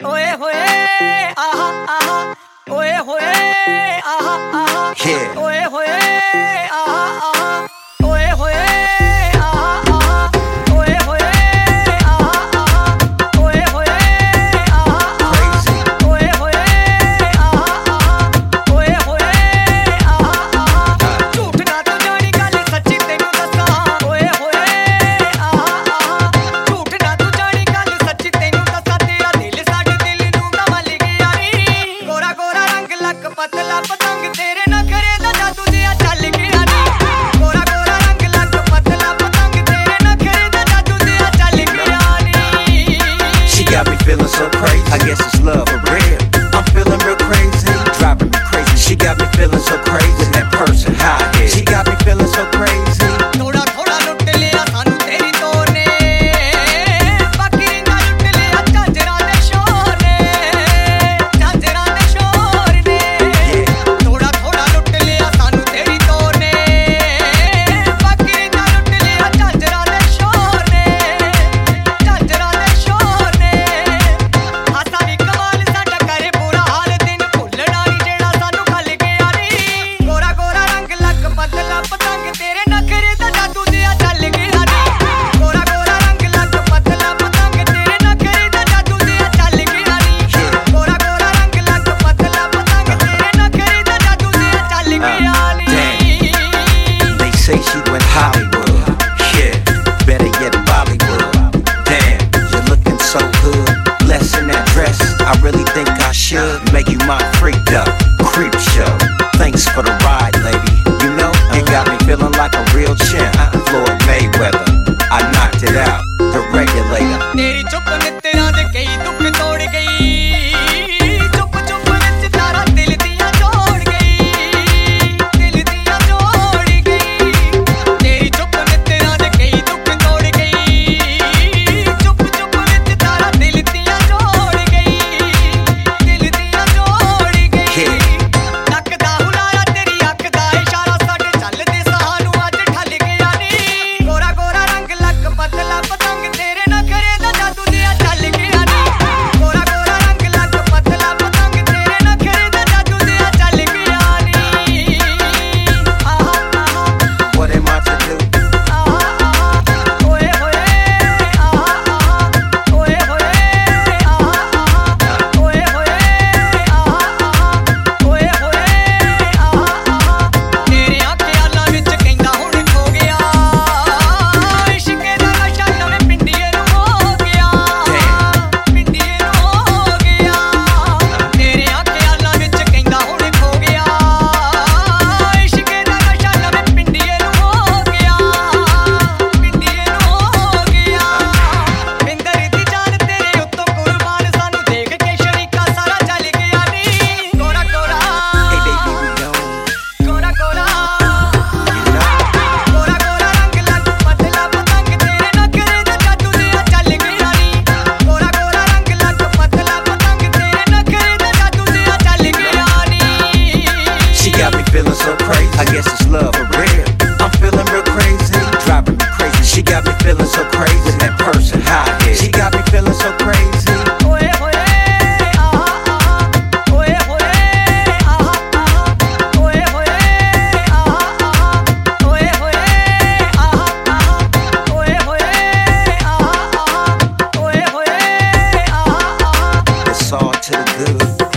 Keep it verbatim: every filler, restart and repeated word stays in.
ओए होए आहा आहा ओए होए आहा आहा ओए होए आहा आहा ओए होए आहा आहा ओए होए आहा आहा ओए होए आहा आहा ओए होए आहा आहा ओए होए आहा आहा झूठ ना तू जानी गल सच्ची तेनू दस्सां ओए होए आहा आहा झूठ ना तू जानी गल सच्ची तेनू दस्सां तेरा दिल साडे दिल नू गवल गया नी गोरा गोरा रंग लक पतला पतंग तेरे नखरे दा जादू दिया चल गया नी गोरा गोरा रंग लक पतला पतंग तेरे नखरे दा जादू दिया चल गया नी She got me feeling so crazy. I guess it's love for real. I'm feeling real crazy, driving me crazy. She got me feeling so crazy. When that person high head. She got me feeling so crazy. थोड़ा थोड़ा लुट लिया सानू तेरी तो ने बाकी रिंगा लुट लिया झांजरा दे शोर ने झांजरा दे शोर ने थोड़ा थोड़ा लुट लिया सानू तेरी तो ने बाकी रिंगा लुट लिया झांजरा दे शोर ने झांजरा दे शोर ने हासा भी कमाल साडा करे बुरा हाल दिन भुलना नहीं जेड़ा सानू खल गया नी गोरा गोरा रंग लक पतला पतंग तेरे नखरे दा जादू दिया चल गया नी गोरा गोरा रंग लक पतला पतंग तेरे नखरे दा जादू दिया चल गया नी गोरा गोरा रंग लक पतला पतंग तेरे नखरे दा जादू दिया चल गया नी They say she went Hollywood. Yeah, better yet Bollywood. Damn, you're looking so good. Less in that dress. I really think I should make you my freak though. Creep show. Thanks for the ride, lady. You know, you got me feeling like a real champ. Floyd Mayweather. I knocked it out. The regulator. तेरी चुप नित्तरां दे कई दुख तोड़ गई चुप चुप विच तारा दिल दियां जोड़ गई दिल दियां जोड़ गई तेरी चुप नित्तरां दे कई दुख तोड़ गई चुप चुप विच तारा दिल दियां जोड़ गई दिल दियां जोड़ गई नक दा हुलारा तेरी अख दा इशारा साडे चलदे सानू अज ठल गया नी गोरा गोरा रंग लक पतला पतंग तेरे नखरे दा जादू दिया चल गया नी गोरा गोरा रंग लक पतला पतंग तेरे नखरे दा जादू दिया चल गया नी आहा आहा What am I to do? आहा आहा ओए होए आहा आहा ओए होए आहा आहा ओए होए आहा आहा ओए होए आहा आहा तेरे ख्यालां विच कहंदा हुण खो गया इश्के दा नशा नवें पिंਡੀਏ ਨੂੰ ਹੋ ਗਿਆ ਪਿੰਡੀਏ ਨੂੰ ਹੋ ਗਿਆ ਤੇਰੇ ख्यालां ਵਿਚ ਕਹਿੰਦਾ ਹੁਣ ਖੋ ਗਿਆ ਇਸ਼ਕੇ ਦਾ ਨਸ਼ਾ ਨਵੇਂ ਪਿੰਡੀਏ ਨੂੰ ਹੋ ਗਿਆ ਪਿੰਡੀਏ ਨੂੰ ਹੋ ਗਿਆ ਬਿੰਦਰ ਦੀ ਜਾਨ ਤੇਰੇ ਉੱਤੋਂ ਕੁਰਬਾਨ ਸਾਨੂੰ ਦੇਖ ਕੇ ਸ਼ਰੀਕਾ ਸਾਰਾ ਚੱਲ ਗਿਆ ਨੀ ਗੋਰਾ ਗੋਰਾ Hey baby, we gone. ਗੋਰਾ ਗੋਰਾ You know. ਗੋਰਾ ਗੋਰਾ ਰੰਗ ਲੱਕ ਪਤਲਾ ਪਤੰਗ ਤੇਰੇ ਨਖਰੇ ਦਾ ਜਾਦੂ ਦਿਆ ਚੱਲ ਗਿਆ ਨੀ ਗੋਰਾ ਗੋਰਾ ਰੰਗ ਲੱਕ ਪਤਲਾ ਪਤੰਗ ਤੇਰੇ ਨਖਰੇ ਦਾ ਜਾਦੂ ਦਿਆ ਚੱਲ ਗਿਆ ਨੀ She got me feeling so crazy. I guess it's love for real. I'm feeling real crazy, driving me crazy. She got me feeling so crazy. When that person high head. She got me feeling so crazy. ਓਏ ਹੋਏ ਆਹਾ ਆਹਾ ਓਏ ਹੋਏ ਆਹਾ ਆਹਾ ਓਏ ਹੋਏ ਆਹਾ ਆਹਾ ਓਏ ਹੋਏ ਆਹਾ ਆਹਾ ਓਏ ਹੋਏ ਆਹਾ ਆਹਾ ਓਏ ਹੋਏ ਆਹਾ ਆਹਾ It's all to the good.